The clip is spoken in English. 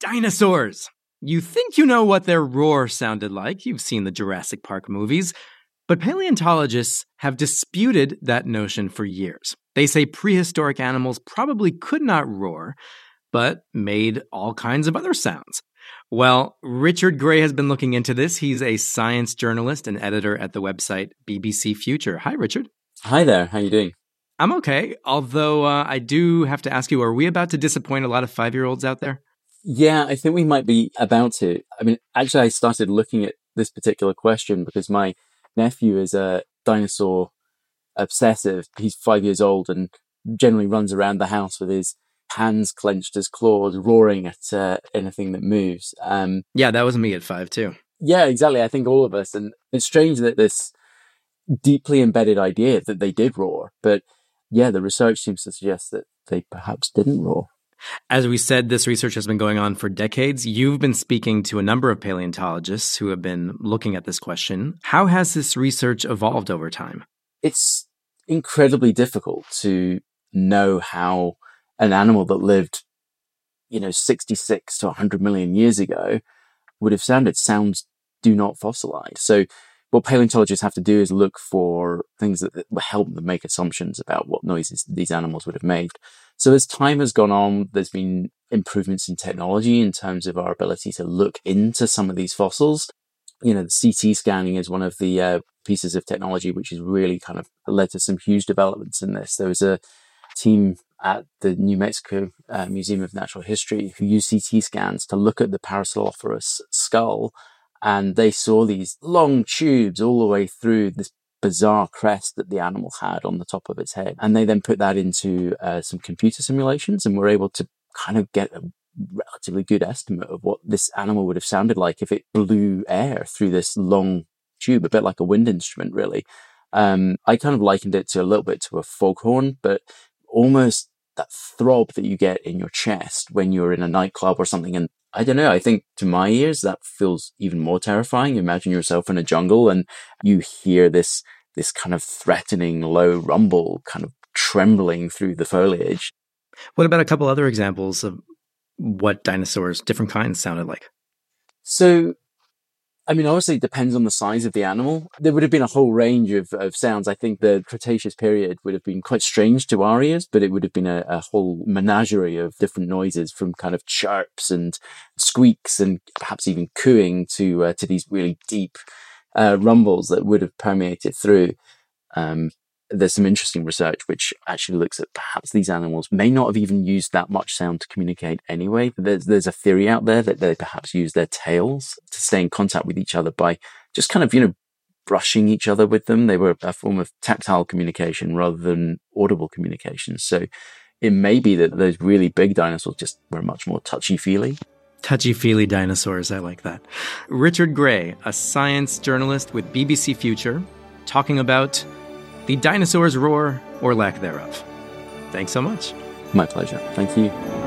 Dinosaurs! You think you know what their roar sounded like. You've seen the Jurassic Park movies. But paleontologists have disputed that notion for years. They say prehistoric animals probably could not roar, but made all kinds of other sounds. Well, Richard Gray has been looking into this. He's a science journalist and editor at the website BBC Future. Hi, Richard. Hi there. How are you doing? I'm okay, although I do have to ask you, are we about to disappoint a lot of 5-year-olds out there? Yeah, I think we might be about to. I mean, actually, I started looking at this particular question because my nephew is a dinosaur obsessive. He's 5 years old and generally runs around the house with his hands clenched as claws, roaring at anything that moves. Yeah, that was me at 5 too. Yeah, exactly. I think all of us. And it's strange that this deeply embedded idea that they did roar, but yeah, the research seems to suggest that they perhaps didn't roar. As we said, this research has been going on for decades. You've been speaking to a number of paleontologists who have been looking at this question. How has this research evolved over time? It's incredibly difficult to know how an animal that lived, 66 to 100 million years ago would have sounded. Sounds do not fossilize. So what paleontologists have to do is look for things that will help them make assumptions about what noises these animals would have made. So as time has gone on, there's been improvements in technology in terms of our ability to look into some of these fossils. The CT scanning is one of the pieces of technology which has really kind of led to some huge developments in this. There was a team at the New Mexico Museum of Natural History who used CT scans to look at the Parasaurolophus skull, and they saw these long tubes all the way through this bizarre crest that the animal had on the top of its head. And they then put that into some computer simulations and were able to kind of get a relatively good estimate of what this animal would have sounded like if it blew air through this long tube, a bit like a wind instrument, really. I kind of likened it to a little bit to a foghorn, but almost that throb that you get in your chest when you're in a nightclub or something. And I don't know, I think to my ears, that feels even more terrifying. Imagine yourself in a jungle and you hear this kind of threatening low rumble kind of trembling through the foliage. What about a couple other examples of what dinosaurs, different kinds, sounded like? So, I mean, obviously it depends on the size of the animal. There would have been a whole range of sounds. I think the Cretaceous period would have been quite strange to our ears, but it would have been a whole menagerie of different noises, from kind of chirps and squeaks and perhaps even cooing to these really deep rumbles that would have permeated through. There's some interesting research which actually looks at perhaps these animals may not have even used that much sound to communicate anyway. There's a theory out there that they perhaps use their tails to stay in contact with each other by just kind of, brushing each other with them. They were a form of tactile communication rather than audible communication. So it may be that those really big dinosaurs just were much more touchy-feely. Touchy-feely dinosaurs, I like that. Richard Gray, a science journalist with BBC Future, talking about the dinosaurs' roar or lack thereof. Thanks so much. My pleasure. Thank you.